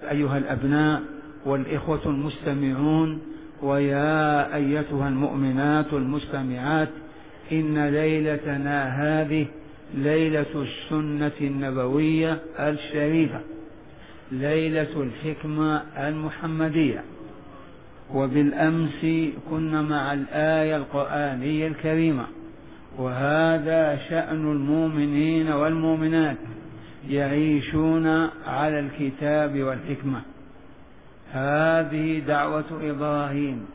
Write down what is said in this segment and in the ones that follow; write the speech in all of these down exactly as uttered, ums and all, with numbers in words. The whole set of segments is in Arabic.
أيها الأبناء والإخوة المستمعون، ويا أيتها المؤمنات المستمعات، إن ليلتنا هذه ليلة السنة النبوية الشريفة، ليلة الحكمة المحمدية. وبالأمس كنا مع الآية القرآنية الكريمة، وهذا شأن المؤمنين والمؤمنات، يعيشون على الكتاب والحكمة. هذه دعوة إبراهيم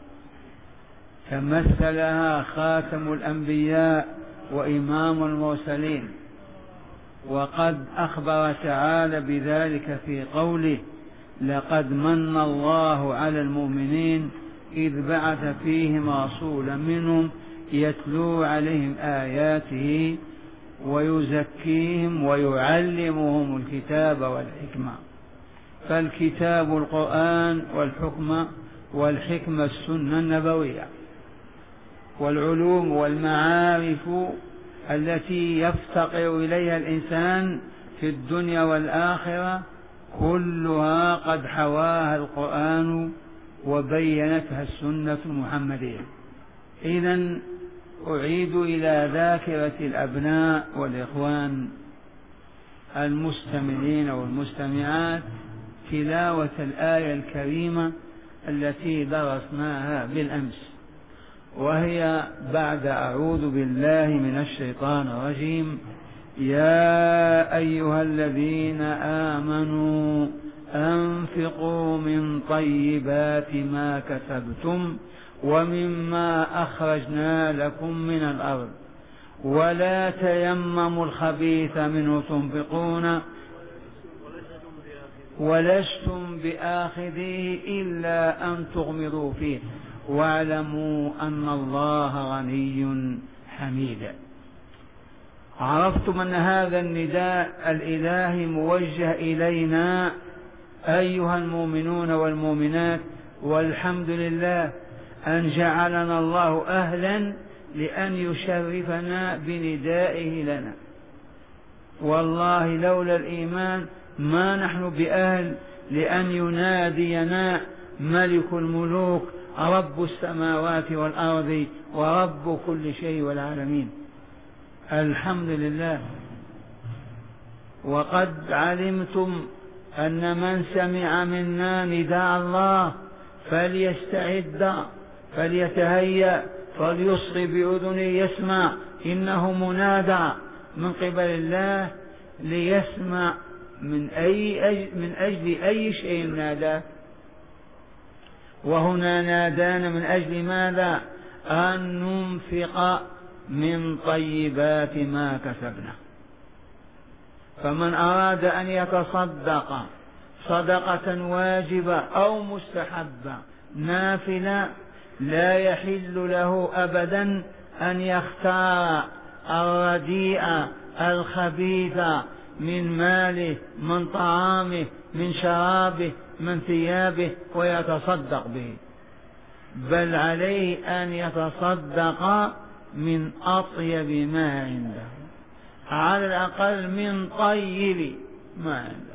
تمثلها خاتم الأنبياء وإمام المرسلين، وقد أخبر تعالى بذلك في قوله: لقد من الله على المؤمنين إذ بعث فيهم رسولا منهم يتلو عليهم آياته ويزكيهم ويعلمهم الكتاب والحكمة. فالكتاب القرآن، والحكمة والحكمة السنة النبوية، والعلوم والمعارف التي يفتقر إليها الإنسان في الدنيا والآخرة كلها قد حواها القرآن وبينتها السنة المحمدية. إذن أعيد إلى ذاكرة الأبناء والإخوان المستمعين والمستمعات تلاوة الآية الكريمة التي درسناها بالأمس، وهي بعد أعوذ بالله من الشيطان الرجيم: يا أيها الذين آمنوا أنفقوا من طيبات ما كسبتم ومما أخرجنا لكم من الأرض ولا تيمموا الخبيث منه تنفقون ولستم بآخذيه إلا أن تغمضوا فيه واعلموا أن الله غني حميد. عرفتم أن هذا النداء الإلهي موجه إلينا أيها المؤمنون والمؤمنات، والحمد لله أن جعلنا الله أهلا لأن يشرفنا بندائه لنا. والله لولا الإيمان ما نحن بأهل لأن ينادينا ملك الملوك رب السماوات والأرض ورب كل شيء والعالمين. الحمد لله. وقد علمتم أن من سمع منا نداء الله فليستعد فليتهيأ فليصغي بأذنه يسمع، إنه منادى من قبل الله ليسمع من أي أجل من أجل أي شيء نادى. وهنا نادانا من أجل ماذا؟ أن ننفق من طيبات ما كسبنا. فمن أراد أن يتصدق صدقة واجبة أو مستحبة نافلة لا يحل له أبدا أن يختار الرديء الخبيث من ماله، من طعامه، من شرابه، من ثيابه ويتصدق به، بل عليه أن يتصدق من أطيب ما عنده، على الأقل من طيب ما عنده.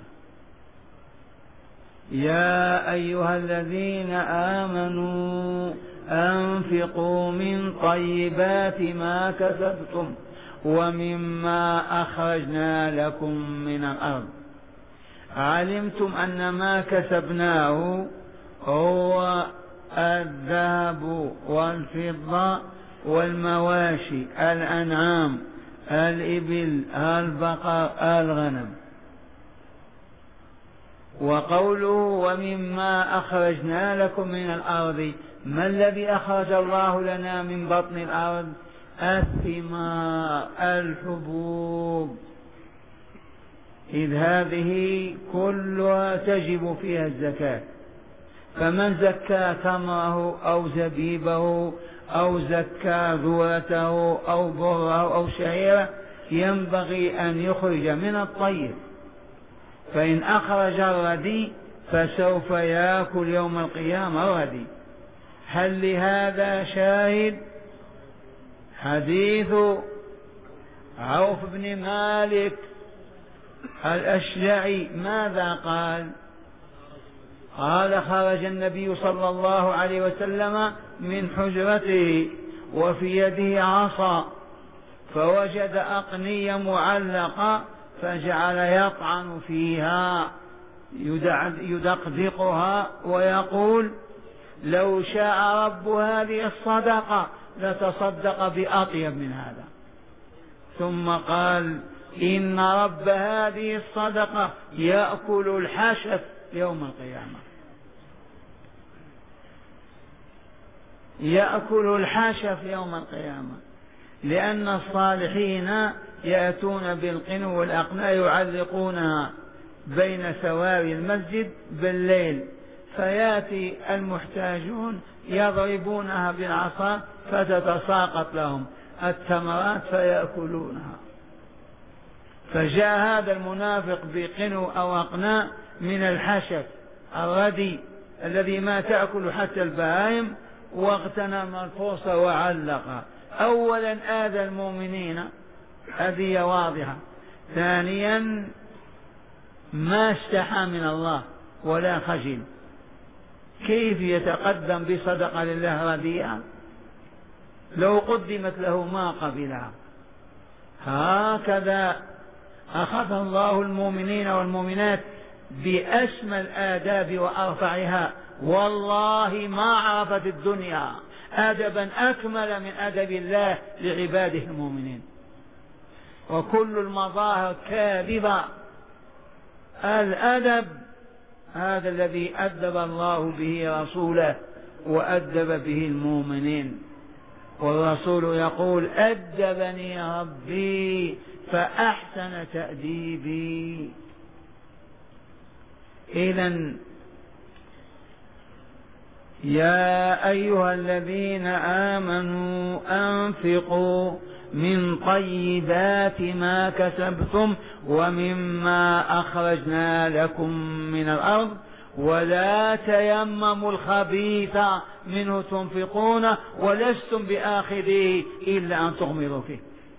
يا أيها الذين آمنوا أنفقوا من طيبات ما كسبتم ومما أخرجنا لكم من الأرض. علمتم أن ما كسبناه هو الذهب والفضة والمواشي، الأنعام، الإبل، البقر، الغنم. وقوله ومما أخرجنا لكم من الأرض، ما الذي أخرج الله لنا من بطن الأرض؟ الثمار، الحبوب، إذ هذه كلها تجب فيها الزكاة. فمن زكى تمره أو زبيبه أو زكى ذرته أو بره أو شعيره ينبغي أن يخرج من الطيب. فإن أخرج الردي فسوف يأكل يوم القيامة الردي. هل لهذا شاهد؟ حديث عوف بن مالك الأشجعي ماذا قال؟ قال خرج النبي صلى الله عليه وسلم من حجرته وفي يده عصا فوجد أقنية معلقة فجعل يطعن فيها يدقدقها ويقول لو شاء رب هذه الصدقة لتصدق بأطيب من هذا. ثم قال إن رب هذه الصدقة يأكل الحشف يوم القيامة، يأكل الحشف يوم القيامة، لأن الصالحين يأتون بالقنو والأقناء يعلقونها بين سواري المسجد بالليل، فيأتي المحتاجون يضربونها بالعصا فتتساقط لهم الثمرات فيأكلونها. فجاء هذا المنافق بقنو أو أقناء من الحشف الردي الذي ما تأكل حتى البهائم واغتنم الفرصة وعلقها. أولا آذى المؤمنين، هذه واضحة. ثانيا ما استحى من الله ولا خجل، كيف يتقدم بصدقة لله رديئة؟ لو قدمت له ما قبلها. هكذا أخذ الله المؤمنين والمؤمنات بأسمى الآداب وأرفعها. والله ما عرفت الدنيا أدبا أكمل من أدب الله لعباده المؤمنين، وكل المظاهر كاذبة. الأدب هذا الذي أدب الله به رسوله وأدب به المؤمنين، والرسول يقول أدبني ربي فأحسن تأديبي. إذن يا أيها الذين آمنوا أنفقوا من طيبات ما كسبتم ومما أخرجنا لكم من الأرض ولا تيمموا الخبيث منه تنفقون ولستم بآخذه إلا أن تغمضوا فيه.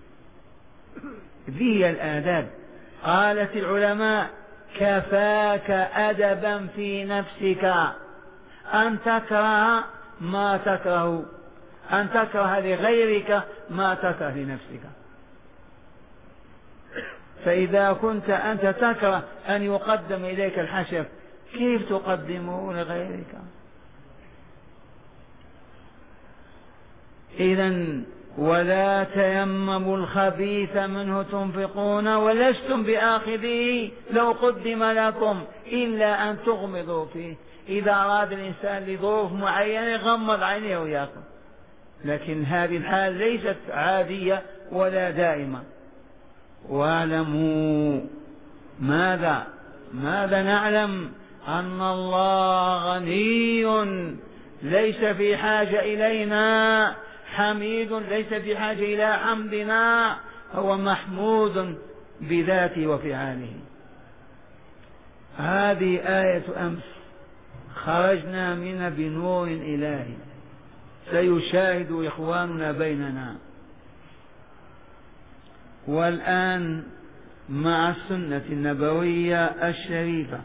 ذي الآداب. قالت العلماء كفاك أدبا في نفسك أن تكره ما تكره، أن تكره لغيرك ما تكره لنفسك. فإذا كنت أنت تكره أن يقدم إليك الحشف كيف تقدمه لغيرك؟ إذن ولا تيمموا الخبيث منه تنفقون ولستم بآخذه لو قدم لكم إلا أن تغمضوا فيه. إذا أراد الإنسان لظروف معينة يغمض عينيه ويأكل، لكن هذه الحال ليست عادية ولا دائمة. واعلموا ماذا ماذا نعلم؟ أن الله غني ليس في حاجة إلينا، حميد ليس في حاجة إلى حمدنا، هو محمود بذاته وفعاله. هذه آية أمس خرجنا منها بنور إلهي سيشاهد إخواننا بيننا. والآن مع السنة النبوية الشريفة.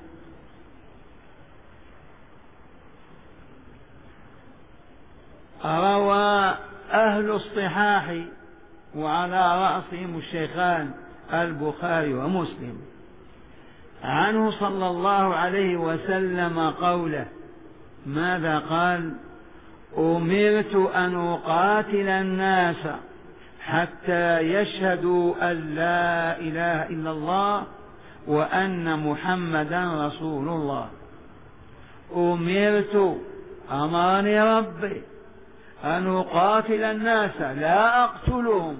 روى أهل الصحاح وعلى رأسهم الشيخان البخاري ومسلم عنه صلى الله عليه وسلم قوله. ماذا قال؟ أمرت أن أقاتل الناس حتى يشهدوا أن لا إله إلا الله وأن محمدا رسول الله. أمرت، أمرني ربي أن أقاتل الناس لا أقتلهم.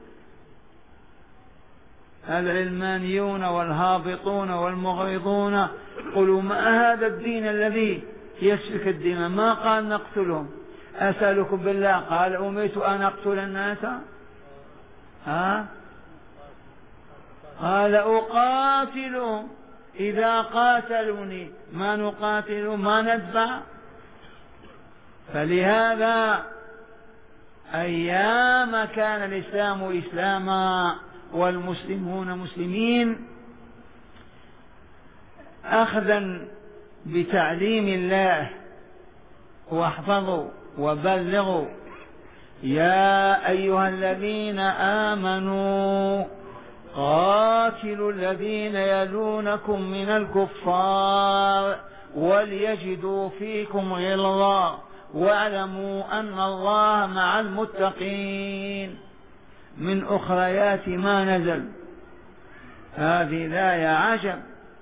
العلمانيون والهابطون والمغرضون قلوا ما هذا الدين الذي يسفك الدماء؟ ما قال نقتلهم. أسألكم بالله قال أمرت أن أقتل الناس؟ ها؟ قال أقاتلهم، إذا قاتلوني ما نقاتل ما ندفع. فلهذا أيام كان الإسلام إسلاما والمسلمون مسلمين أخذا بتعليم الله، واحفظوا وبلغوا. يا أيها الذين آمنوا قاتلوا الذين يلونكم من الكفار وليجدوا فيكم غلظة واعلموا أن الله مع المتقين. من أخريات ما نزل هذه الآية عجب.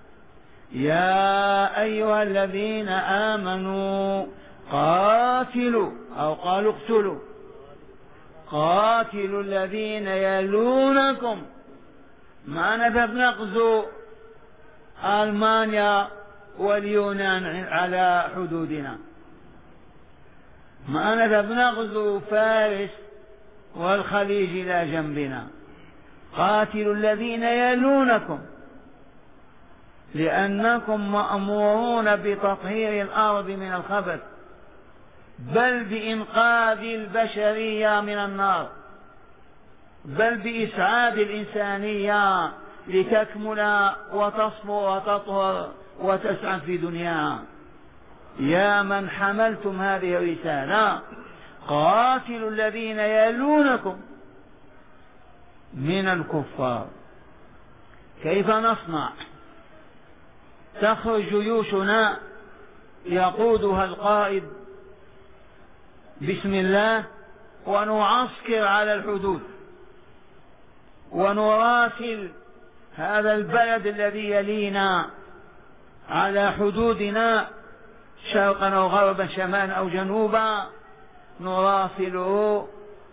يا أيها الذين آمنوا قاتلوا، أو قالوا اقتلوا، قاتلوا الذين يلونكم. ما نذهب نغزو ألمانيا واليونان على حدودنا، ما نذهب نغزو فارس والخليج إلى جنبنا. قاتلوا الذين يلونكم، لأنكم مأمورون بتطهير الأرض من الخبث، بل بإنقاذ البشرية من النار، بل بإسعاد الإنسانية لتكمل وتصفو وتطهر وتسعد في دنياها. يا من حملتم هذه الرسالة قاتلوا الذين يلونكم من الكفار. كيف نصنع؟ تخرج جيوشنا يقودها القائد بسم الله، ونعسكر على الحدود ونراسل هذا البلد الذي يلينا على حدودنا شرقا أو غربا شمالا أو جنوبا، نراسله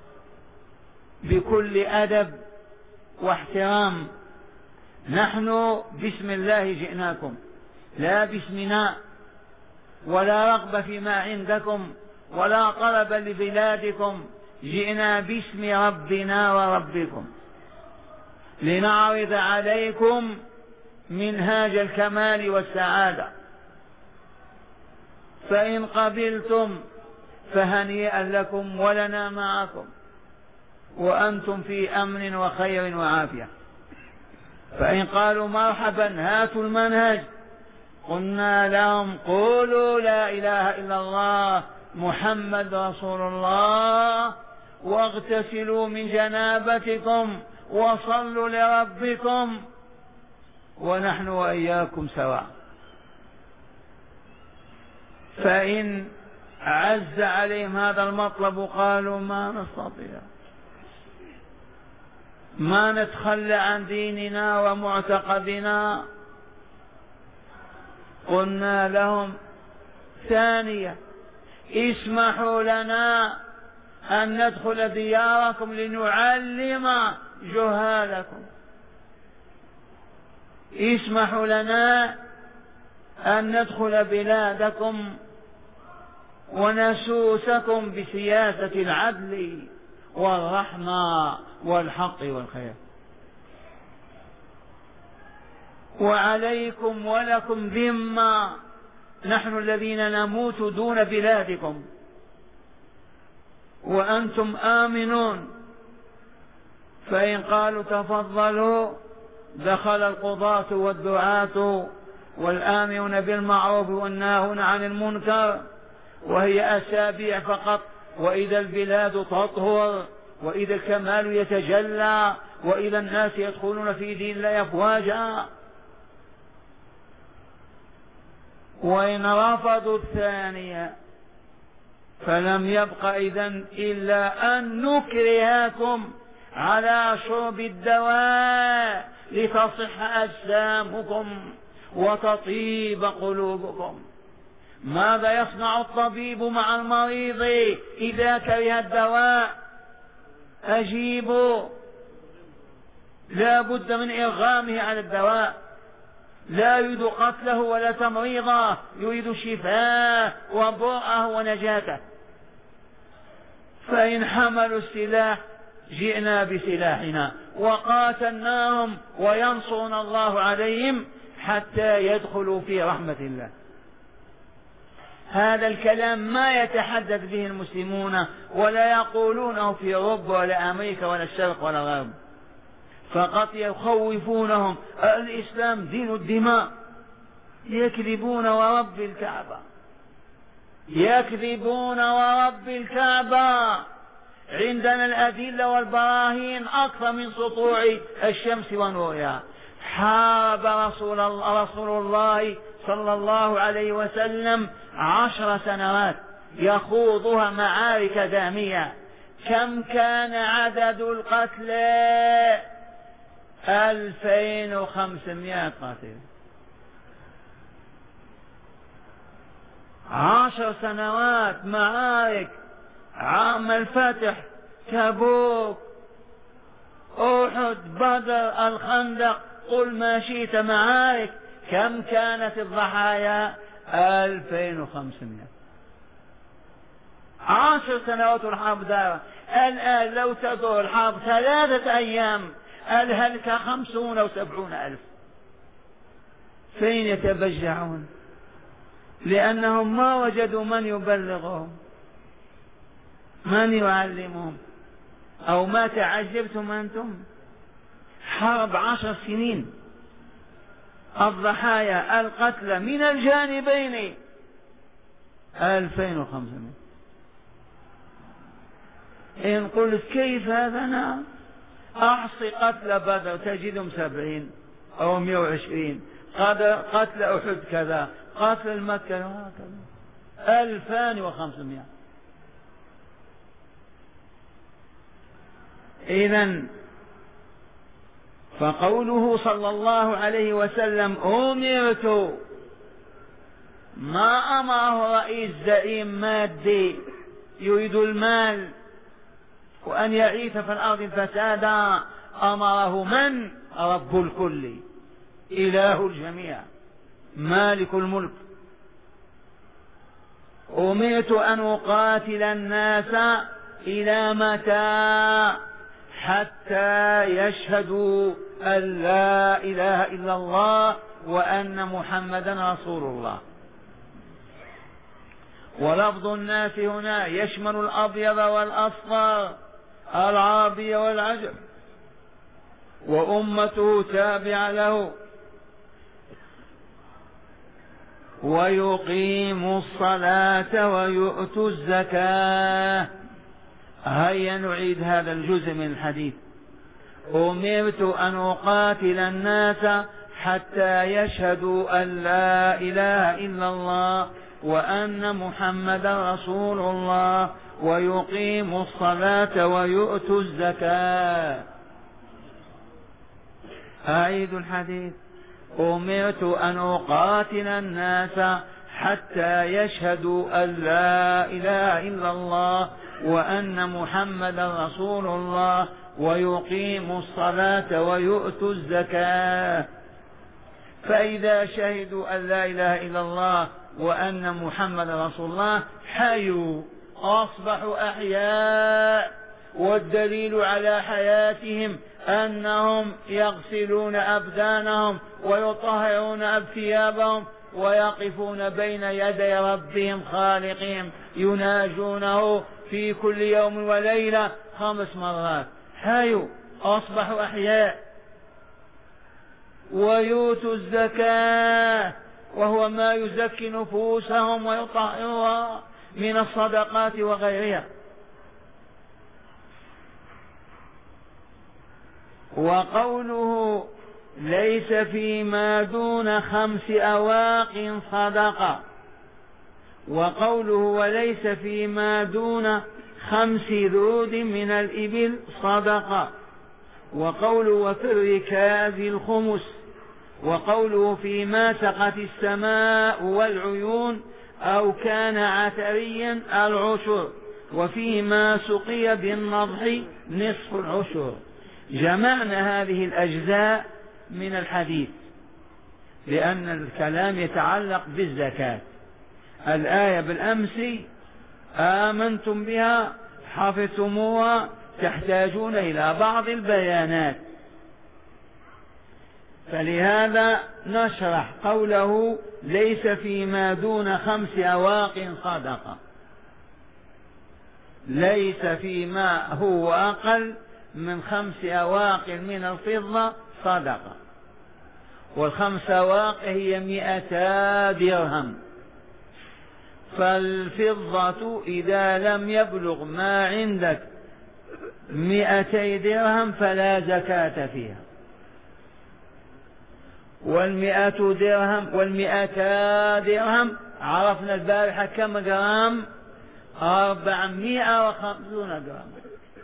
بكل أدب واحترام. نحن بسم الله جئناكم، لا باسمنا، ولا رغبة فيما عندكم، ولا طلبا لبلادكم. جئنا باسم ربنا وربكم لنعرض عليكم منهاج الكمال والسعادة، فإن قبلتم فهنيئا لكم ولنا معكم، وأنتم في أمن وخير وعافية. فإن قالوا مرحبا هاتوا المنهج، قلنا لهم قولوا لا إله إلا الله محمد رسول الله، واغتسلوا من جنابتكم وصلوا لربكم، ونحن وإياكم سواء. فإن عز عليهم هذا المطلب قالوا ما نستطيع، ما نتخلى عن ديننا ومعتقدنا، قلنا لهم ثانية اسمحوا لنا أن ندخل دياركم لنعلم جهالكم، اسمحوا لنا أن ندخل بلادكم ونسوسكم بسياسة العدل والرحمة والحق والخير، وعليكم ولكم ذمة، نحن الذين نموت دون بلادكم وأنتم آمنون. فإن قالوا تفضلوا دخل القضاة والدعاة والآمرون بالمعروف والناهون عن المنكر، وهي أسابيع فقط، وإذا البلاد تطهر، وإذا الكمال يتجلى، وإذا الناس يدخلون في دين الله أفواجا. وإن رفضوا الثانية فلم يبق إذن إلا أن نكرهكم على شرب الدواء لتصح أجسامكم وتطيب قلوبكم. ماذا يصنع الطبيب مع المريض إذا كره الدواء؟ أجيبوا، لا بد من إرغامه على الدواء، لا يريد قتله ولا تمريضه، يريد شفاءه وبرءه ونجاته. فإن حملوا السلاح جئنا بسلاحنا وقاتلناهم وينصرنا الله عليهم حتى يدخلوا في رحمة الله. هذا الكلام ما يتحدث به المسلمون ولا يقولونه في أوروبا ولا أمريكا ولا الشرق ولا الغرب، فقط يخوفونهم. الإسلام دين الدماء، يكذبون ورب الكعبة، يكذبون ورب الكعبة. عندنا الأدلة والبراهين أكثر من سطوع الشمس ونورها. حارب رسول الله, رسول الله صلى الله عليه وسلم عشر سنوات يخوضها معارك دامية. كم كان عدد القتلى؟ ألفين وخمسمائة قاتل. عشر سنوات معارك، عام الفتح، تبوك، أحد، بدر، الخندق، قل ما شئت معارك. كم كانت الضحايا؟ ألفين وخمسمائة. عشر سنوات الحرب دارت. الآن لو تدور الحرب ثلاثة أيام الهلك خمسون أو سبعون ألف. فين يتبجعون؟ لأنهم ما وجدوا من يبلغهم، من يعلمهم. أو ما تعجبتم أنتم؟ حرب عشر سنين، الضحايا القتلى من الجانبين ألفين وخمسمائة. إن قلت كيف هذا؟ نعم، أحصي قتل بدر تجدهم سبعين أو مئة وعشرين، قتل أحد كذا، قتل مكة وهكذا، ألفان وخمسمائة. إذن فقوله صلى الله عليه وسلم أمرت، ما أمره رئيس زعيم مادي يريد المال وأن يعيث في الأرض فسادا، أمره من؟ رب الكل، إله الجميع، مالك الملك. أمرت أن أقاتل الناس إلى متى؟ حتى يشهدوا أن لا إله إلا الله وأن محمدا رسول الله. ولفظ الناس هنا يشمل الأبيض والأصفر، العربي والعجم، وأمته تابع له. ويقيموا الصلاة ويؤتوا الزكاة. هيا نعيد هذا الجزء من الحديث. أمرت أن أقاتل الناس حتى يشهدوا أن لا إله إلا الله وأن محمدا رسول الله ويقيموا الصلاة ويؤتوا الزكاة. أعيد الحديث. أمرت أن أقاتل الناس حتى يشهدوا أن لا إله إلا الله وأن محمدا رسول الله ويقيموا الصلاة ويؤتوا الزكاة. فإذا شهدوا أن لا إله إلا الله وأن محمدا رسول الله حيوا، أصبحوا أحياء. والدليل على حياتهم أنهم يغسلون أبدانهم ويطهرون ثيابهم ويقفون بين يدي ربهم خالقهم يناجونه في كل يوم وليلة خمس مرات. حيوا، أصبحوا أحياء. ويؤتوا الزكاة، وهو ما يزكي نفوسهم ويطهرها من الصدقات وغيرها. وقوله ليس فيما دون خمس أواق صدقة، وقوله وليس فيما دون خمس ذود من الإبل صدقة، وقوله وفي الركاز الخمس، وقوله فيما سقت السماء والعيون أو كان عثريا العشر، وفيما سقي بالنضح نصف العشر. جمعنا هذه الأجزاء من الحديث لأن الكلام يتعلق بالزكاة. الآية بالأمس آمنتم بها، حفظتموها، تحتاجون إلى بعض البيانات، فلهذا نشرح قوله ليس فيما دون خمس أواق صدقة. ليس فيما هو أقل من خمس أواق من الفضة صدقة. والخمس أواق هي مئتا درهم. فالفضة إذا لم يبلغ ما عندك مئتي درهم فلا زكاة فيها. والمئة درهم والمئتا درهم عرفنا البارحة كم جرام؟ أربعمائة وخمسون جرام.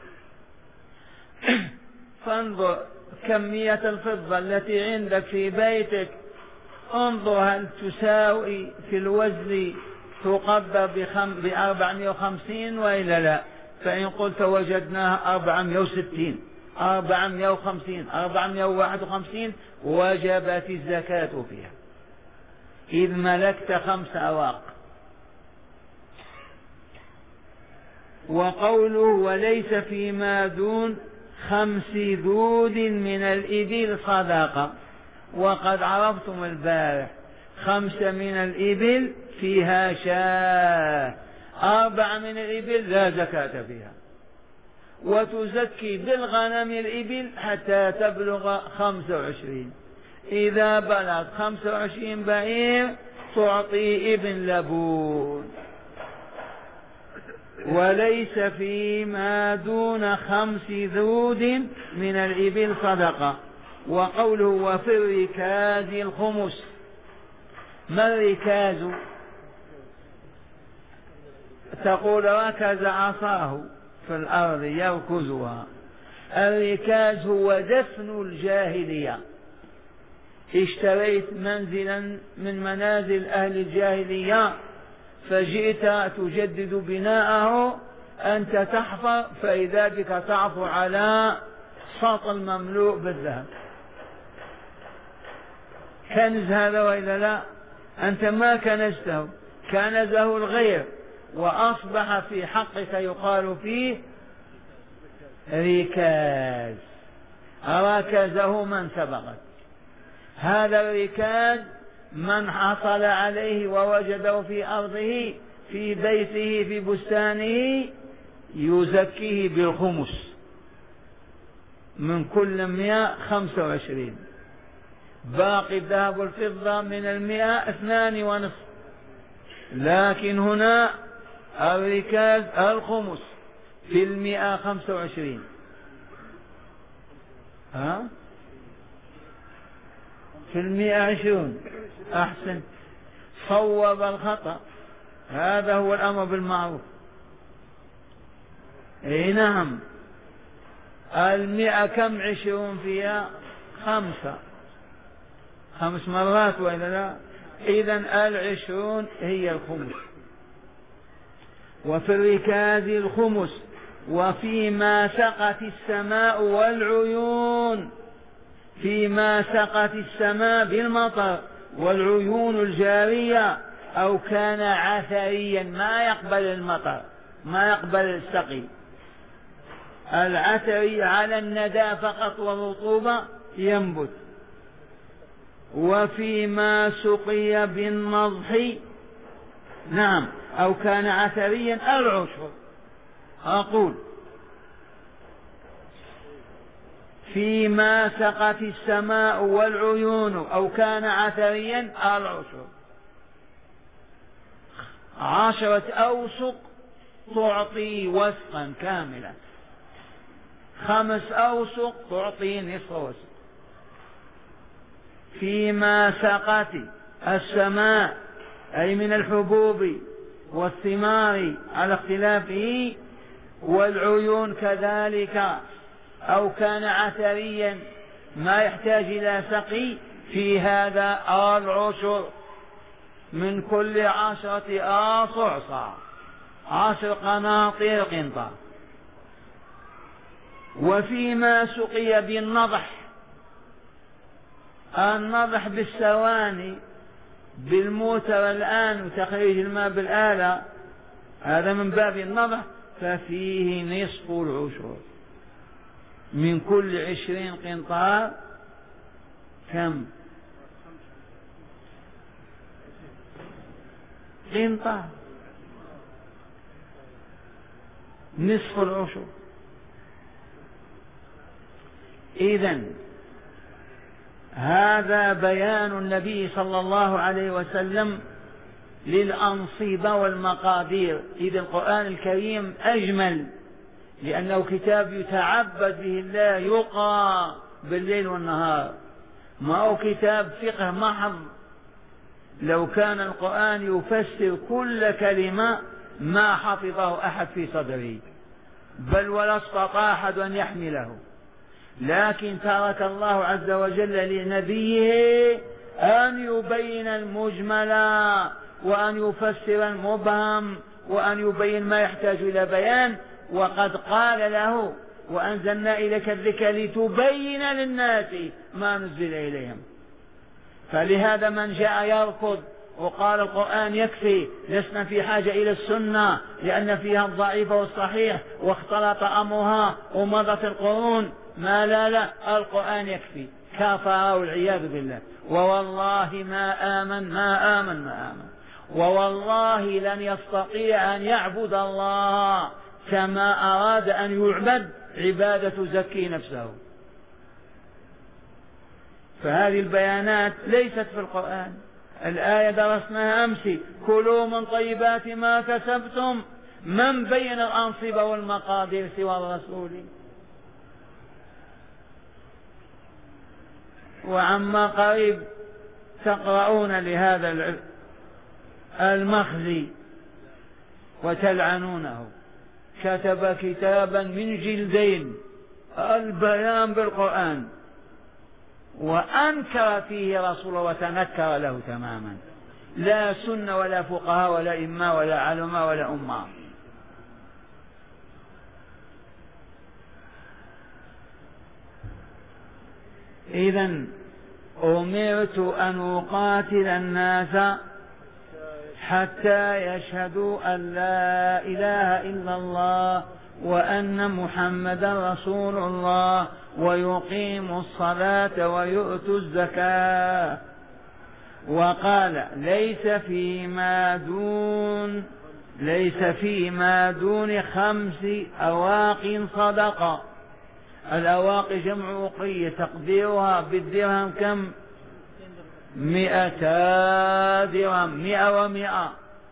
فانظر كمية الفضة التي عندك في بيتك، انظر هل تساوي في الوزن تقدر بأربعمائة وخمسين وإلا لا؟ فإن قلت وجدناها أربعمائة وستين أربعمائة وخمسين أربعمائة وواحد وخمسين وجبت الزكاة فيها إذ ملكت خمس أواق. وقوله وليس فيما دون خمس ذود من الإبل صدقة. وقد عرفتم البارح خمسة من الإبل فيها شاة، أربعة من الإبل لا زكاة فيها. وتزكي بالغنم الإبل حتى تبلغ خمسة وعشرين، إذا بلغت خمسة وعشرين بعير تعطي ابن لبون. وليس فيما دون خمس ذود من الإبل صدقة. وقوله وفي الركاز الخمس. ما الركاز؟ تقول ركز عصاه في الأرض يركزها. الركاز هو دفن الجاهلية. اشتريت منزلا من منازل أهل الجاهلية فجئت تجدد بناءه، أنت تحفر فإذا بك تعفو على سطل مملوء بالذهب. كنز هذا وإلا لا؟ أنت ما كنزته، كنزه الغير، وأصبح في حقك يقال فيه ركاز، ركزه من سبقك. هذا الركاز من حصل عليه ووجده في أرضه في بيته في بستانه يزكيه بالخمس من كل مئة خمسة وعشرين. باقي الذهب والفضة من المئة اثنان ونصف. لكن هنا الركاز الخمس في المئة خمسة وعشرين. ها؟ في المئة عشرون. أحسن، صوب الخطأ، هذا هو الأمر بالمعروف. اي نعم، المئة كم عشرون فيها؟ خمسة، خمس مرات وإلا لا؟ إذن العشرون هي الخمس. وفي الركاز الخمس. وفيما سقت السماء والعيون، فيما سقت السماء بالمطر والعيون الجارية، أو كان عثريا ما يقبل المطر ما يقبل السقي. العثري على الندى فقط والرطوبة ينبت. وفيما سقي بالنضح، نعم، أو كان عثريا العشر. أقول فيما سقت السماء والعيون أو كان عثريا العشر. عشرة أوسق تعطي وسقا كاملا، خمس أوسق تعطي نصف وسق. فيما سقت السماء أي من الحبوب والثمار على اختلافه، والعيون كذلك، أو كان عثريا ما يحتاج إلى سقي، في هذا العشر من كل عشرة آصع صاع، عشر قناطير قنطار. وفيما سقي بالنضح، النضح بالسواني بالموتر الآن وتخريج الماء بالآلة، هذا من باب النضح، ففيه نصف العشر. من كل عشرين قنطار كم؟ قنطار، نصف العشر. إذن هذا بيان النبي صلى الله عليه وسلم للأنصبة والمقادير. إذا القرآن الكريم أجمل لأنه كتاب يتعبد به الله، يقرأ بالليل والنهار، ما هو كتاب فقه محض. لو كان القرآن يفسر كل كلمة ما حفظه أحد في صدره، بل ولا استطاع أحد أن يحمله، لكن ترك الله عز وجل لنبيه أن يبين المجمل وأن يفسر المبهم وأن يبين ما يحتاج إلى بيان. وقد قال له: وأنزلنا إليك الذكر لتبين للناس ما نزل إليهم. فلهذا من جاء يركض وقال القرآن يكفي، لسنا في حاجة إلى السنة لأن فيها الضعيف والصحيح واختلط أمرها ومضت القرون، ما لا لا القرآن يكفي، كفر والعياذ بالله. ووالله ما آمن ما آمن ما آمن ووالله لن يستطيع أن يعبد الله كما أراد أن يعبد عبادة تزكي نفسه. فهذه البيانات ليست في القرآن. الآية درسناها أمس: كلوا من طيبات ما كسبتم. من بين الأنصبة والمقادير سوى الرسول؟ وعما قريب تقرؤون لهذا المخزي وتلعنونه. كتب كتابا من جلدين، البيان بالقرآن، وأنكر فيه رسوله وتنكر له تماما. لا سنة ولا فقهاء ولا إماء ولا علماء ولا أمة. إذن أمرت أن أقاتل الناس حتى يشهدوا أن لا إله إلا الله وأن محمدا رسول الله ويقيموا الصلاة ويؤتوا الزكاة. وقال: ليس فيما دون ليس فيما دون خمس أواق صدقة. الأواق جمع وقية، تقديرها بالدرهم كم؟ مئتا درهم، مئة ومئة.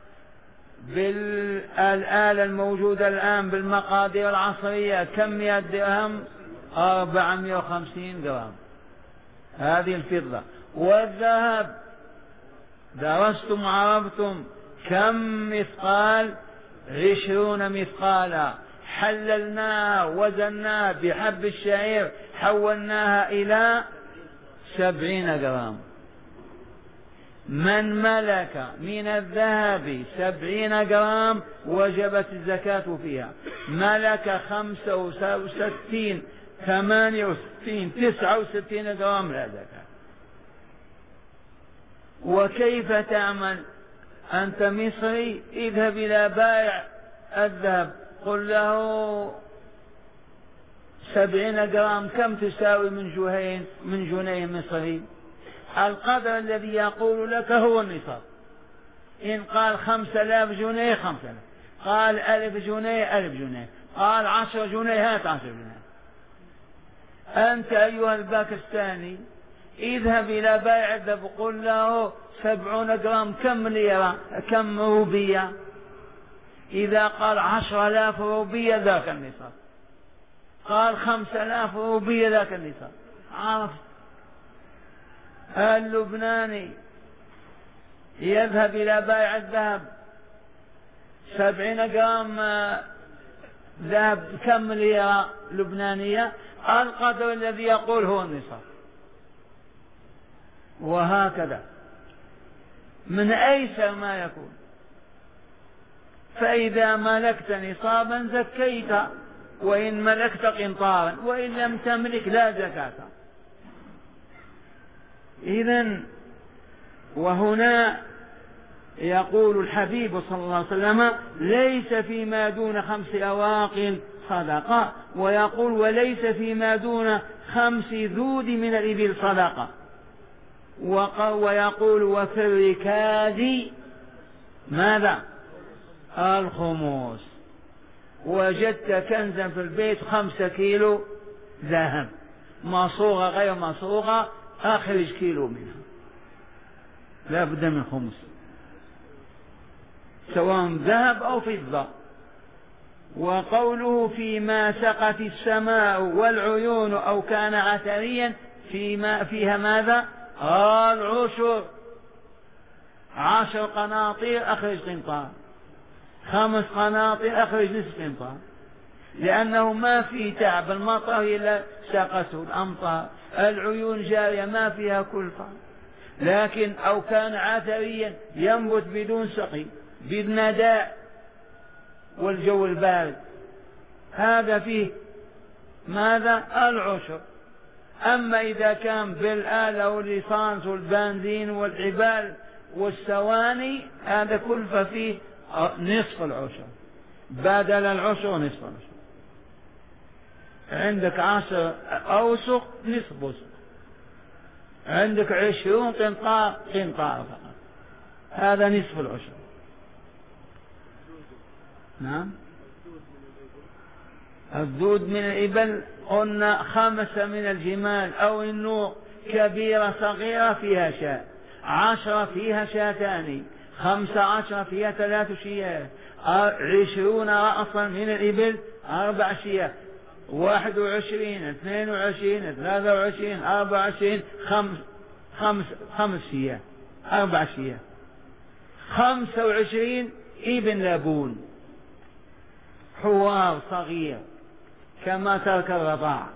بالآلة الموجودة الآن بالمقادير العصرية كم مئة درهم؟ أربعمائة وخمسين درهم. هذه الفضة. والذهب درستم عرفتم كم مثقال؟ عشرون مثقالا. حللناها وزناها بحب الشعير، حولناها إلى سبعين جرام. من ملك من الذهب سبعين جرام وجبت الزكاة فيها. ملك خمسة وستين ثمانية وستين تسعة وستين جرام لا زكاة. وكيف تعمل؟ أنت مصري، اذهب إلى بائع الذهب قل له سبعين جرام كم تساوي من جهين من جنيه مصري؟ القدر الذي يقول لك هو النصاب. إن قال خمسة آلاف جنيه خمسة آلاف، قال ألف جنيه ألف جنيه، قال عشر جنيه هات عشر جنيه. أنت أيها الباكستاني اذهب إلى بائع الذهب قل له سبعون جرام كم ليرة كم روبية؟ إذا قال عشر آلاف روبية ذاك النصاب، قال خمسة آلاف روبية ذاك النصاب. عرف. اللبناني يذهب إلى بائع الذهب سبعين جرام ذهب كم ليرة لبنانية؟ القدر الذي يقول هو النصاب. وهكذا من أيسر ما يكون. فإذا ملكت نصابا زكيت، وإن ملكت قنطارا، وإن لم تملك لا زكاة. إذن وهنا يقول الحبيب صلى الله عليه وسلم: ليس فيما دون خمس أواق صدقة. ويقول: وليس فيما دون خمس ذود من الإبل صدقة. ويقول: وفي الركاز ماذا؟ الخموس. وجدت كنزا في البيت خمسة كيلو ذهب، مصوغة غير مصوغة، أخرج كيلو منها، لا بد من خمس، سواء ذهب أو فضة. وقوله فيما سقت السماء والعيون أو كان عثريا، فيما فيها ماذا؟ العشر، عشر قناطير أخرج قنطار، خمس قناطير أخرج نصف قنطار، لأنه ما في تعب، المطر إلا سقته الأمطار، العيون جارية ما فيها كلفة. لكن أو كان عثريا ينبت بدون سقي بالنداء والجو البارد، هذا فيه ماذا؟ العشر. أما إذا كان بالآلة والليسانس والبنزين والعبال والسواني، هذا كلفة فيه نصف العشر، بدل العشر نصف العشر. عندك عشر أوسق نصف وسق، عندك عشرون قنطار قنطار فقط، هذا نصف العشر. نعم. الذود من الإبل قلنا خمسة من الجمال أو النوق، كبيرة صغيرة فيها شاة، عشرة فيها شاتان، خمسة عشر فيها ثلاث شياه، عشرون رأسا من الإبل أربع شياه، واحد وعشرين اثنين وعشرين ثلاثة وعشرين أربع وعشرين خمس خمس خمس شياه، أربع شياه، خمسة وعشرين ابن لبون، حوار صغير كما ترك الرضاعة.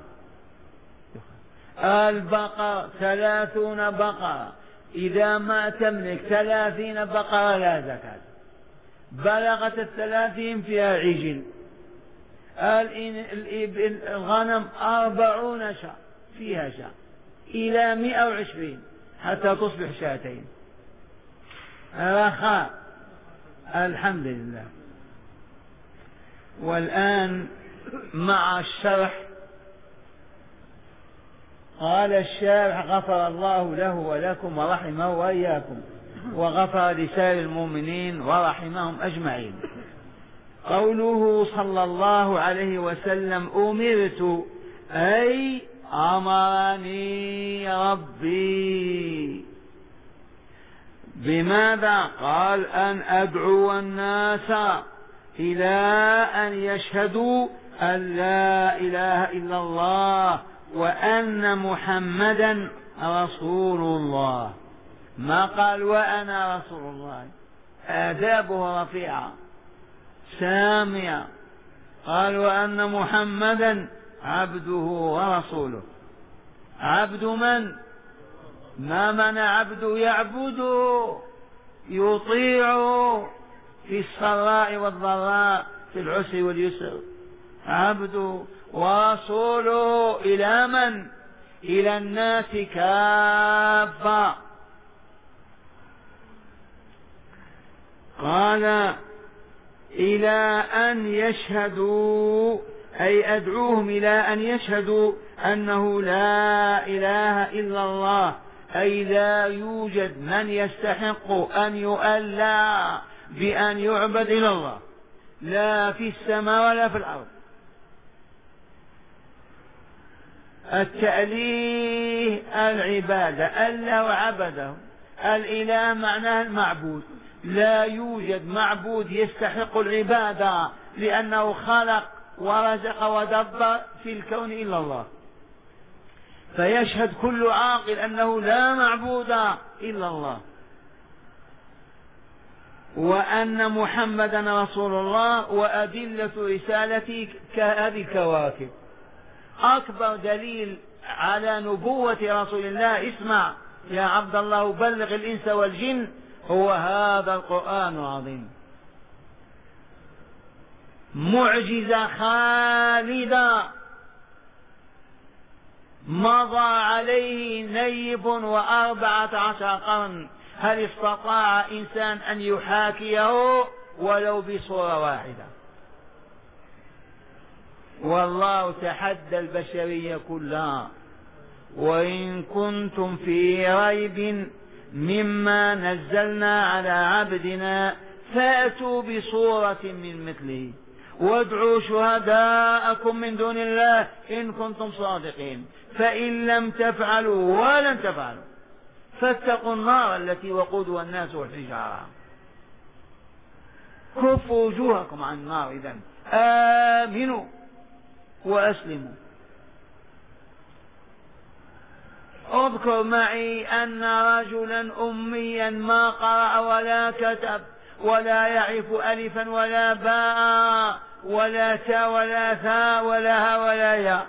البقر ثلاثون بقرة، إذا ما تملك ثلاثين بقرة لا زكاة، بلغت الثلاثين فيها عجل. الغنم أربعون شاة فيها شاة إلى مئة وعشرين حتى تصبح شاتين، رخاء الحمد لله. والآن مع الشرح، قال الشارح غفر الله له ولكم ورحمه وإياكم، وغفر لسائر المؤمنين ورحمهم أجمعين. قوله صلى الله عليه وسلم أمرت أي أمرني ربي بماذا؟ قال أن أدعو الناس إلى أن يشهدوا أن لا إله إلا الله وأن محمدا رسول الله. ما قال وأنا رسول الله، آدابه رفيعة سامية. قال وأن محمدا عبده ورسوله. عبد من؟ ما منع عبده؟ يعبد يطيع في السراء والضراء في العسر واليسر، عبد. ورسوله إلى من؟ إلى الناس كافة. قال إلى أن يشهدوا، أي أدعوهم إلى أن يشهدوا أنه لا إله إلا الله، أي لا يوجد من يستحق أن يؤلى بأن يعبد إلى الله، لا في السماء ولا في الأرض. التأليه العبادة، ألا وعبده. الإله معناه المعبود، لا يوجد معبود يستحق العبادة لأنه خلق ورزق ودبر في الكون إلا الله. فيشهد كل عاقل أنه لا معبود إلا الله، وأن محمدا رسول الله، وأدلة رسالته كهذه الكواكب. أكبر دليل على نبوة رسول الله، اسمع يا عبد الله بلغ الإنس والجن، هو هذا القرآن العظيم. معجزة خالدة مضى عليه نيب وأربعة عشر قرن، هل استطاع إنسان أن يحاكيه ولو بصورة واحدة؟ والله تحدى البشرية كلها: وإن كنتم في ريب مما نزلنا على عبدنا فأتوا بصورة من مثله وادعوا شهداءكم من دون الله إن كنتم صادقين، فإن لم تفعلوا ولن تفعلوا فاتقوا النار التي وقودها الناس والحجارة. كفوا وجوهكم عن النار، إذن آمنوا وأسلموا. اذكر معي أن رجلا أميا ما قرأ ولا كتب ولا يعرف ألفا ولا باء ولا تاء ولا ثاء ولا ها ولا ياء،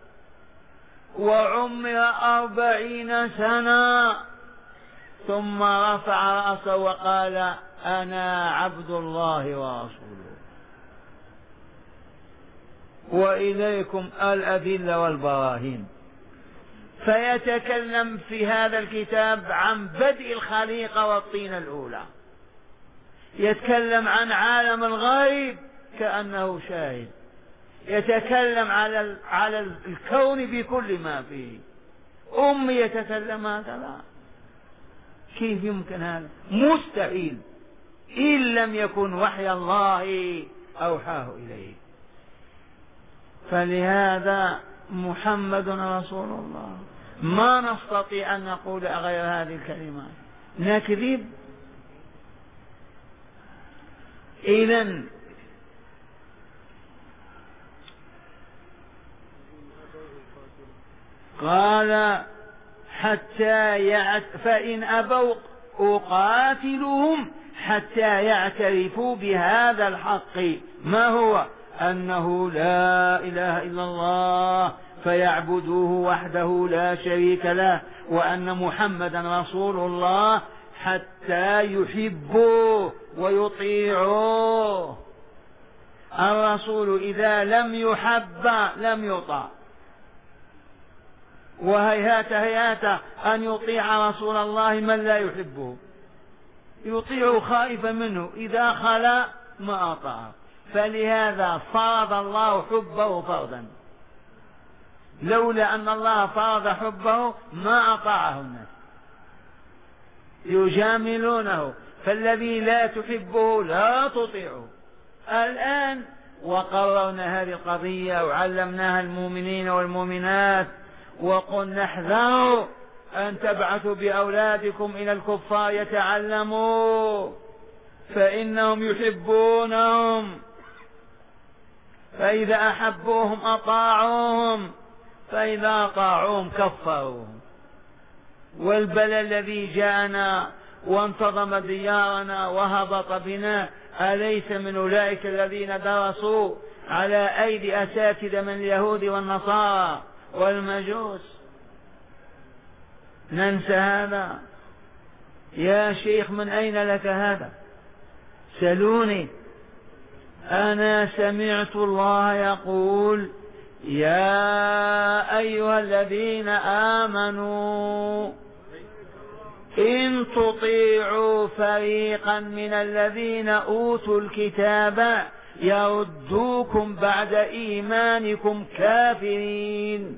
وعمر أربعين سنة، ثم رفع رأسه وقال أنا عبد الله ورسوله. وإليكم الأدلة والبراهين. فيتكلم في هذا الكتاب عن بدء الخليقة والطين الأولى، يتكلم عن عالم الغيب كأنه شاهد، يتكلم على على الكون بكل ما فيه. أم يتكلم هكذا؟ كيف يمكن هذا؟ مستحيل إن لم يكن وحي الله أوحاه إليه. فلهذا محمد رسول الله، ما نستطيع أن نقول غير هذه الكلمات، نكذب. إذن قال حتى يعت فإن أبوا أقاتلهم حتى يعترفوا بهذا الحق، ما هو؟ أنه لا إله إلا الله، فيعبدوه وحده لا شريك له، وأن محمدا رسول الله، حتى يحبوه ويطيعوه. الرسول إذا لم يحب لم يطاع، وهيهات هيهات أن يطيع رسول الله من لا يحبه، يطيع خائفا منه، إذا خلا ما أطاع. فلهذا فرض الله حبه فرضا، لولا أن الله فرض حبه ما أطاعه الناس، يجاملونه. فالذي لا تحبه لا تطيعه. الآن وقررنا هذه القضية وعلمناها المؤمنين والمؤمنات، وقلنا احذروا أن تبعثوا بأولادكم إلى الكفار يتعلموا، فإنهم يحبونهم، فإذا أحبوهم أطاعوهم، فإذا أطاعوهم كفروهم. والبلاء الذي جاءنا وانتظم ديارنا وهبط بنا أليس من أولئك الذين درسوا على أيدي أساتذة من اليهود والنصارى والمجوس؟ ننسى هذا؟ يا شيخ من أين لك هذا؟ سلوني. أنا سمعت الله يقول يا أيها الذين آمنوا إن تطيعوا فريقا من الذين أوتوا الكتاب يردوكم بعد إيمانكم كافرين.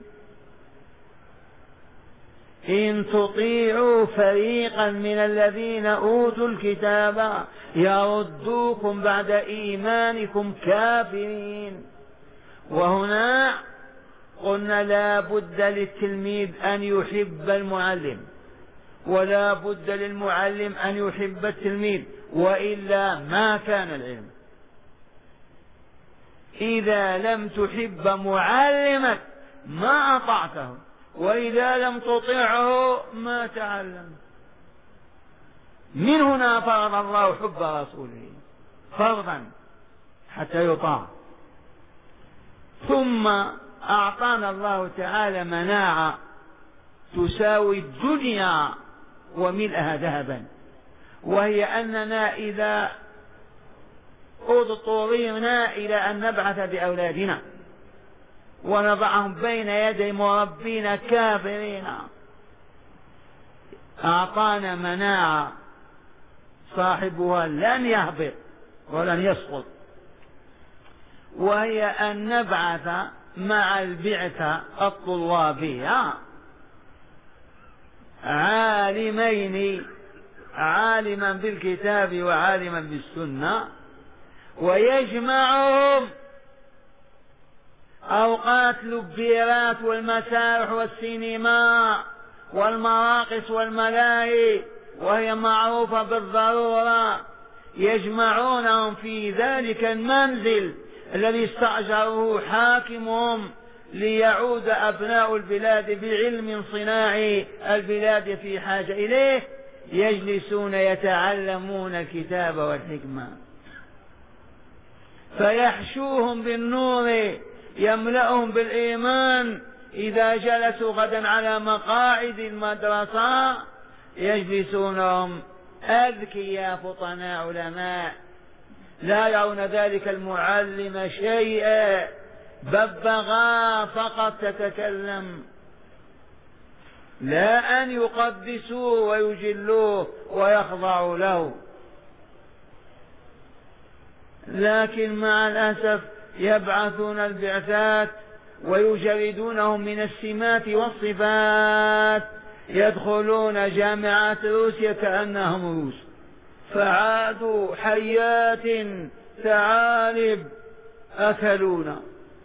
إن تطيعوا فريقا من الذين أوتوا الكتاب يردوكم بعد إيمانكم كافرين. وهنا قلنا لا بد للتلميذ أن يحب المعلم، ولا بد للمعلم أن يحب التلميذ، وإلا ما كان العلم. إذا لم تحب معلمك ما أطعته، وإذا لم تطيعه ما تعلم. من هنا فرض الله حب رسوله فرضا حتى يطاع. ثم أعطانا الله تعالى مناعة تساوي الدنيا وملئها ذهبا، وهي أننا إذا اضطررنا إلى أن نبعث بأولادنا ونضعهم بين يدي مربين كافرين، أعطانا مناعة صاحبها لن يهبط ولن يسقط، وهي أن نبعث مع البعثة الطلابية عالمين، عالما بالكتاب وعالما بالسنة، ويجمعهم أوقات للبيرات والمسارح والسينما والمراقص والملاهي وهي معروفة بالضرورة، يجمعونهم في ذلك المنزل الذي استأجره حاكمهم ليعود أبناء البلاد بعلم صناعي البلاد في حاجة إليه، يجلسون يتعلمون الكتاب والحكمة، فيحشوهم بالنور يملأهم بالإيمان. إذا جلسوا غدا على مقاعد المدرسة يجلسونهم أذكياء فطناء علماء لا يرون ذلك المعلم شيئا، ببغاء فقط تتكلم، لا أن يقدسوه ويجلوه ويخضعوا له. لكن مع الأسف يبعثون البعثات ويجردونهم من السمات والصفات، يدخلون جامعات روسيا كأنهم روس، فعادوا حيات ثعالب أكلونا.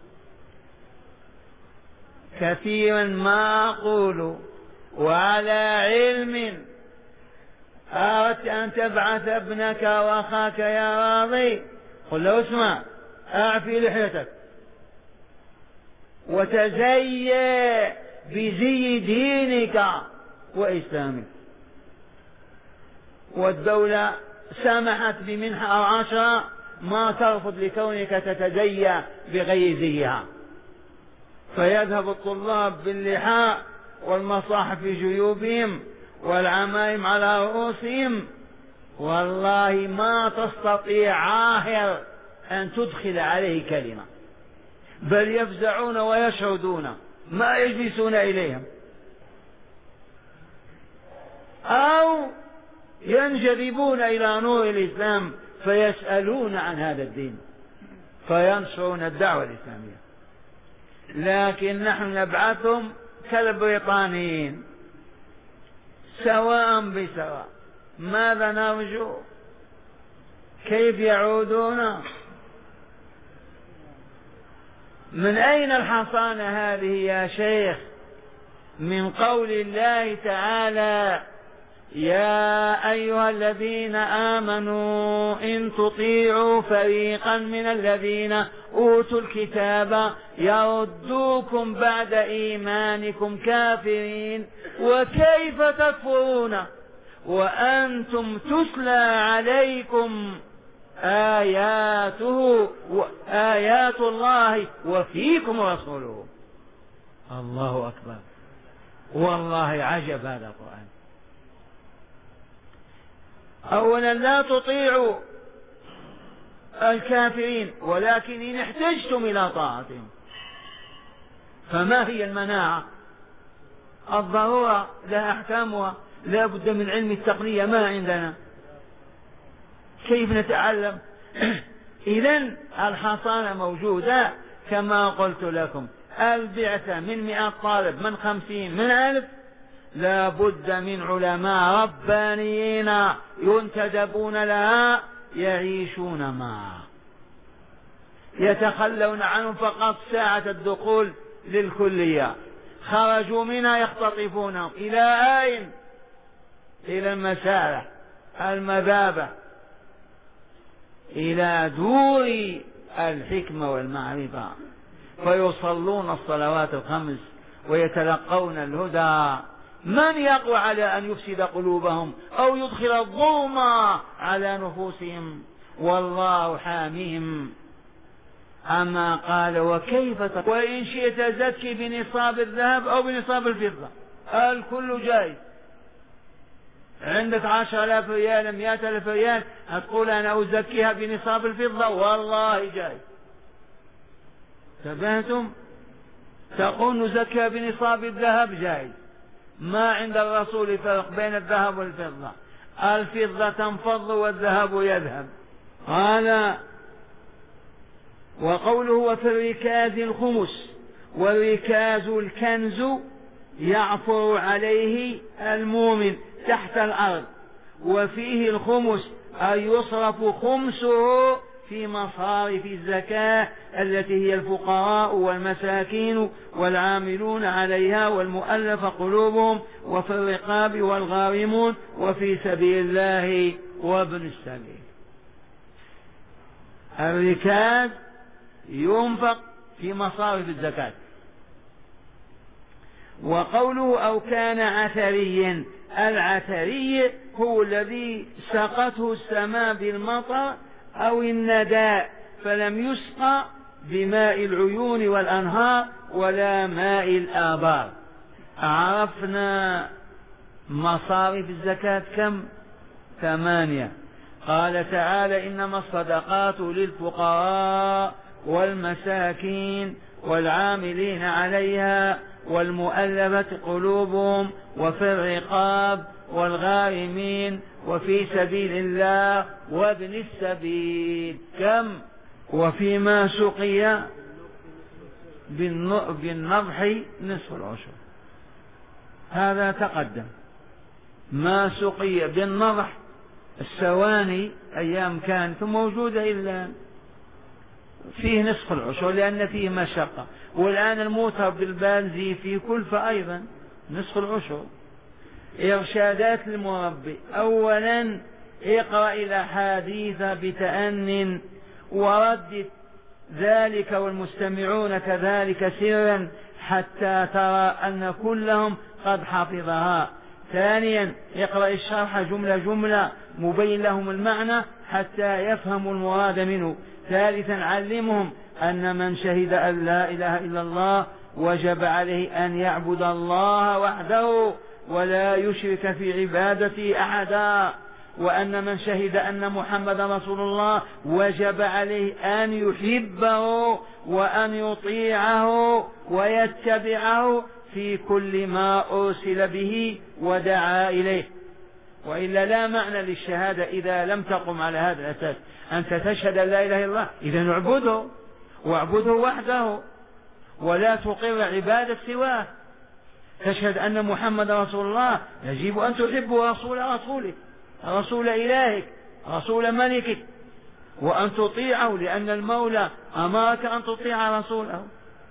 كثيرا ما أقول وعلى علم أردت أن تبعث ابنك وأخاك يا راضي، قل له اسمع، أعفي لحيتك وتزيي بزي دينك وإسلامك، والدولة سمحت بمنحة أو عشرة ما ترفض لكونك تتزيى بغير زيها، فيذهب الطلاب باللحاء والمصاحف في جيوبهم والعمائم على رؤوسهم، والله ما تستطيع عاهر أن تدخل عليه كلمة، بل يفزعون ويشهدون ما يجلسون إليهم، أو ينجذبون إلى نور الإسلام فيسألون عن هذا الدين فينشرون الدعوة الإسلامية. لكن نحن نبعثهم كالبريطانيين سواء بسواء. ماذا نرجو؟ كيف يعودون؟ من أين الحصانة هذه يا شيخ؟ من قول الله تعالى: يا أيها الذين آمنوا إن تطيعوا فريقا من الذين أوتوا الكتاب يردوكم بعد إيمانكم كافرين وكيف تكفرون وأنتم تتلى عليكم آياته وآيات الله وفيكم رسوله. الله أكبر، والله عجب هذا القرآن. أولا لا تطيعوا الكافرين، ولكن إن احتجتم إلى طاعتهم. فما هي المناعة؟ الضرورة لها أحكامها، لا بد من علم التقنية ما عندنا، كيف نتعلم؟ إذن الحصانة موجودة كما قلت لكم. البعثة من مئة طالب، من خمسين، من ألف، لا بد من علماء ربانيين ينتدبون لها يعيشون معها، يتخلون عنهم فقط ساعة الدخول للكلية، خرجوا منها يختطفونهم إلى أين؟ إلى المسارح، المذابة، إلى دور الحكمة والمعرفة، فيصلون الصلوات الخمس ويتلقون الهدى. من يقوى على أن يفسد قلوبهم أو يدخل الظلم على نفوسهم؟ والله حاميهم. أما قال: وكيف تق... وإن شئت زكي بنصاب الذهب أو بنصاب الفضة، الكل جائز. عندك عشر آلاف ريال، مئة ألف ريال، هتقول أنا أزكيها بنصاب الفضة، والله جائز. تبهتم؟ تقول نزكيها بنصاب الذهب، جائز. ما عند الرسول فرق بين الذهب والفضة، الفضة تنفض والذهب يذهب. قال: وقوله: وفي الركاز الخمس، والركاز الكنز يعثر عليه المؤمن تحت الأرض، وفيه الخمس أي يصرف خمسه في مصارف الزكاة التي هي الفقراء والمساكين والعاملون عليها والمؤلف قلوبهم وفي الرقاب والغارمون وفي سبيل الله وابن السبيل. الركاز ينفق في مصارف الزكاة. وقوله أو كان عثريا، العثري هو الذي سقته السماء بالمطر أو النداء فلم يسقى بماء العيون والأنهار ولا ماء الآبار. عرفنا مصارف الزكاة كم؟ ثمانية. قال تعالى إنما الصدقات للفقراء والمساكين والعاملين عليها والمؤلفة قلوبهم وفي الرقاب والغارمين وفي سبيل الله وابن السبيل. كم؟ وفيما سقي بالنضح نصف العشر. هذا تقدم. ما سقي بالنضح السواني أيام كانت موجودة إلا فيه نصف العشر لأن فيه مشقة، والآن الموتر بالبنزين فيه كلفة أيضا نصف العشر. إرشادات للمربي: أولا اقرأ الأحاديث بتأن وردد ذلك والمستمعون كذلك سرا حتى ترى أن كلهم قد حفظها. ثانيا اقرأ الشرح جملة جملة مبين لهم المعنى حتى يفهموا المراد منه. ثالثا علمهم أن من شهد أن لا إله إلا الله وجب عليه أن يعبد الله وحده ولا يشرك في عبادته أحدا، وأن من شهد أن محمد رسول الله وجب عليه أن يحبه وأن يطيعه ويتبعه في كل ما أرسل به ودعا إليه. وإلا لا معنى للشهادة إذا لم تقم على هذا الأساس. أنت تشهد أن لا إله إلا الله، إذا نعبده واعبده وحده ولا تقر عبادة سواه. تشهد أن محمد رسول الله، يجب أن تحب رسول رسولك، رسول إلهك، رسول ملكك، وأن تطيعه لأن المولى أمرك أن تطيع رسوله.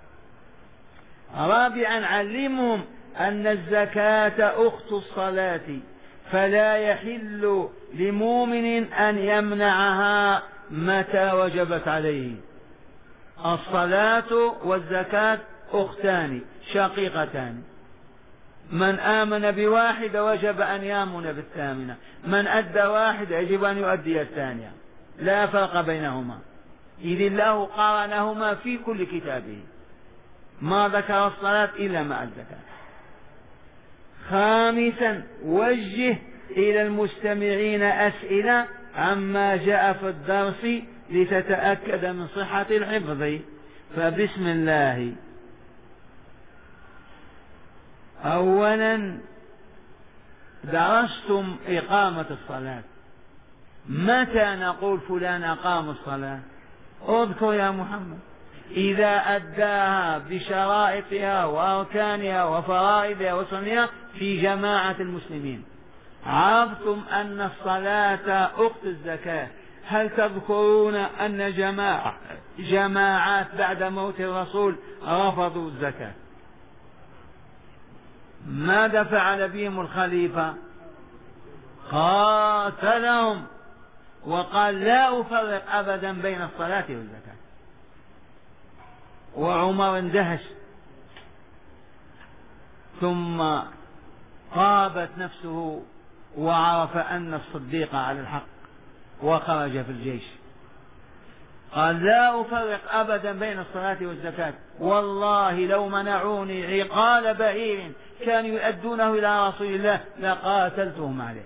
رابعا علمهم أن الزكاة أخت الصلاة فلا يحل لمؤمن أن يمنعها متى وجبت عليه. الصلاة والزكاة أختان شقيقتان، من آمن بواحدة وجب أن يامن بالثامنة، من أدى واحدة يجب أن يؤدي الثانية، لا فرق بينهما، إذ الله قارنهما في كل كتابه، ما ذكر الصلاة إلا مع الزكاة. خامسا وجه إلى المستمعين أسئلة عما جاء في الدرس لتتأكد من صحة الحفظ. فبسم الله. أولا درستم إقامة الصلاة، متى نقول فلان أقام الصلاة؟ اذكر يا محمد. إذا أداها بشرائطها وأركانها وفرائضها وسننها في جماعة المسلمين. عرفتم أن الصلاة أخت الزكاة. هل تذكرون أن جماعة جماعات بعد موت الرسول رفضوا الزكاة؟ ماذا فعل بهم الخليفة؟ قاتلهم وقال لا أفرق أبدا بين الصلاة والزكاة. وعمر اندهش، ثم طابت نفسه وعرف أن الصديق على الحق وخرج في الجيش. قال لا أفرق أبدا بين الصلاة والزكاة، والله لو منعوني عقال بعير كانوا يؤدونه إلى رسول الله لقاتلتهم عليه.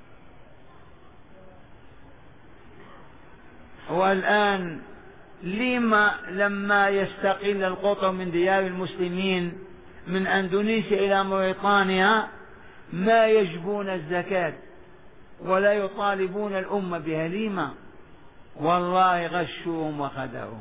والآن لما لما يستقل القطر من ديار المسلمين من أندونيسيا إلى موريطانيا ما يجبون الزكاة ولا يطالبون الأمة بها؟ لما؟ والله غشوهم وخدعوهم.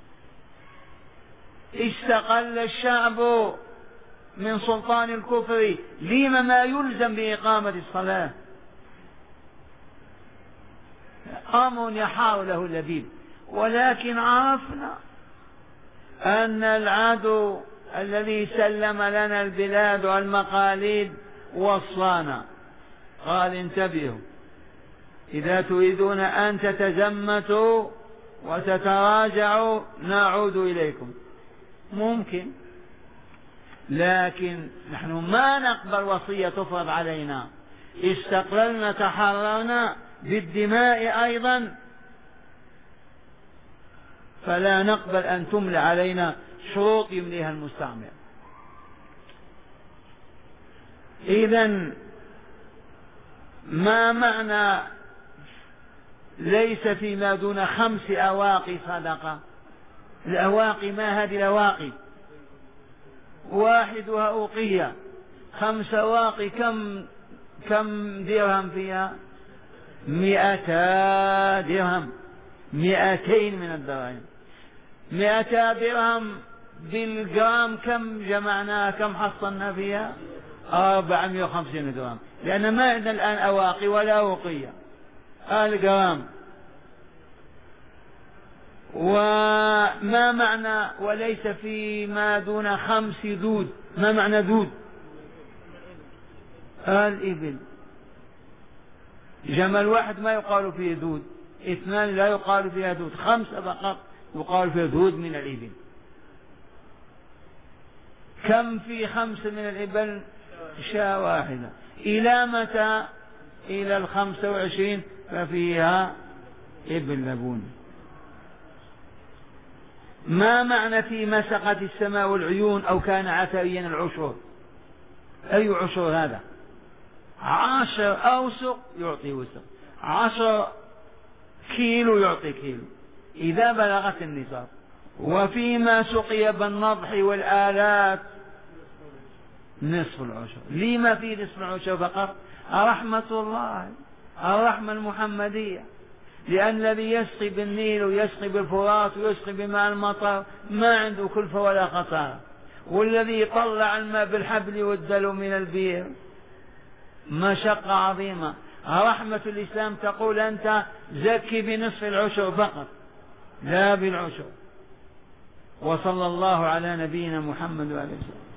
استقل الشعب من سلطان الكفر، لما ما يلزم بإقامة الصلاة؟ أمر يحار له اللبيب. ولكن عرفنا أن العدو الذي سلم لنا البلاد والمقاليد وصانا، قال انتبهوا إذا تريدون أن تتزمتوا وتتراجعوا نعود إليكم. ممكن، لكن نحن ما نقبل وصية تفرض علينا. استقللنا تحررنا بالدماء أيضا، فلا نقبل أن تملى علينا شروط يمليها المستعمر. إذن ما معنى ليس فيما دون خمس أواقي صدقة؟ الأواقي ما هذه الأواقي؟ واحدها أوقية، خمس أواقي كم كم درهم فيها؟ مئتا درهم، مئتين من الدراهم. مئتا درهم بالجرام كم جمعناها؟ كم حصلنا فيها؟ أربعمائة وخمسين درهم، لأن ما عندنا الآن أواقي ولا أوقية، الجرام. وما معنى وليس فيما دون خمس دود؟ ما معنى دود؟ الإبل. جمل واحد ما يقال فيه دود، اثنان لا يقال فيها دود، خمسة فقط يقال فيه دود من الإبل. كم في خمس من الإبل؟ شاة واحدة. إلى متى؟ إلى الخمسة وعشرين ففيها إبل لبون. ما معنى في مسقت السماء والعيون أو كان عثريا العشر؟ أي عشر هذا؟ عشر أوسق يعطي وسق، عشر كيلو يعطي كيلو إذا بلغت النصاب. وفيما سقي بالنضح والآلات نصف العشر. لما في نصف العشر فقط؟ رحمة الله، الرحمة المحمدية، لأن الذي يسقي بالنيل ويسقي بالفرات ويسقي بماء المطر ما عنده كلفة ولا خسارة، والذي يطلع الماء بالحبل والدلو من البير مشقة عظيمة. رحمة الإسلام تقول أنت زكي بنصف العشر فقط لا بالعشر. وصلى الله على نبينا محمد وعلى آله وسلم.